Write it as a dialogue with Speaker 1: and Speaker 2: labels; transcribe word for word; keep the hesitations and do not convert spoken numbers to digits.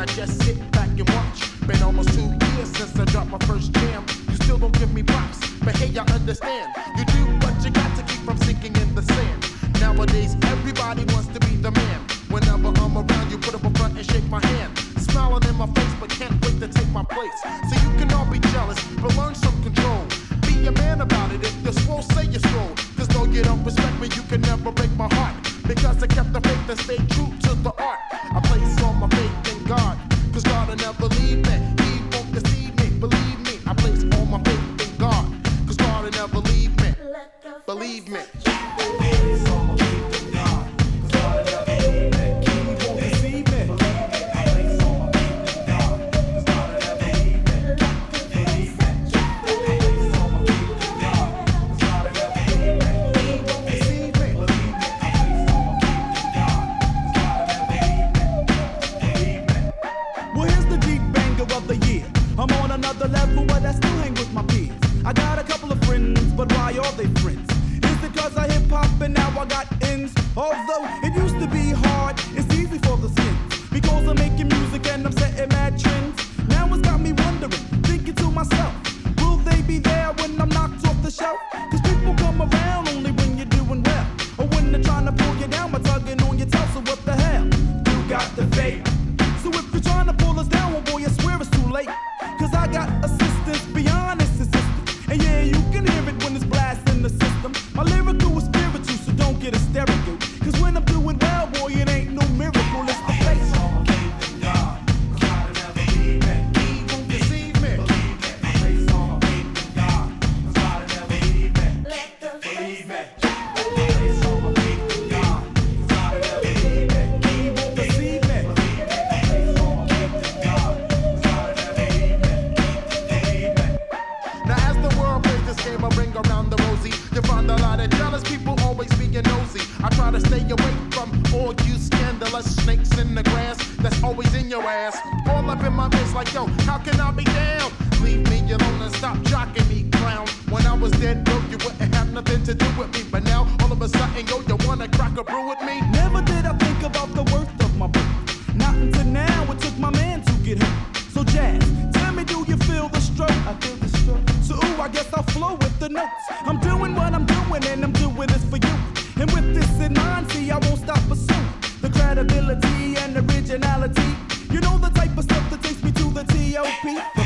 Speaker 1: I just sit back and watch. Been almost two years since I dropped my first jam. You still don't give me props, but hey, I understand. You do what you got to keep from sinking in the sand. Nowadays, everybody wants to be the man. Whenever I'm around, you put up a front and shake my hand. Smiling in my face, but can't wait to take my place. So you can all be jealous, but learn some control. Be a man about it. If you're swole, say you're swole. Cause though you don't respect me, you can never break my heart. Because I kept the faith and stayed true to the art. I place all my faith in God. Cause God will never leave me. He won't deceive me, believe me. I place all my faith in God. Cause God will never leave me. Believe me.
Speaker 2: Another level, but I still hang with my peers. I got a couple of friends, but why are they friends? Is it cause I hip hop and now I got ends? Although it used to be hard, it's easy for the skins. Because I'm making music and I'm setting mad trends. Now it's got me wondering, thinking to myself, will they be there when I'm knocked off the shelf? Cause people come around only when you're doing well. Or when they're trying to pull you down by tugging on your tail, so what the hell? You got the fate. So if you're trying to pull us down, well boy, I swear it's too late. Cause I got assistance beyond this assistance. And yeah, you can hear it when it's blasting the system. My lyrical is spiritual, so don't get hysterical. Cause when I'm doing well, boy, it ain't no miracle, it's the face.
Speaker 1: Around the rosy, you find a lot of jealous people always being nosy. I try to stay away from all you scandalous snakes in the grass that's always in your ass. All up in my face like, yo, how can I be down? Leave me alone and stop jocking me, clown. When I was dead broke, you wouldn't have nothing to do with me. But now, all of a sudden, yo, you wanna crack a brew with me?
Speaker 2: Never did I think about the worth of my birth. Not until now, it took my man to get hurt. So Jazz, tell me, do you feel the stroke? I feel the stroke. So ooh, I guess I'll flow with the notes. I'm doing what I'm doing and I'm doing this for you. And with this in mind, see, I won't stop pursuing the credibility and originality. You know the type of stuff that takes me to the T O P.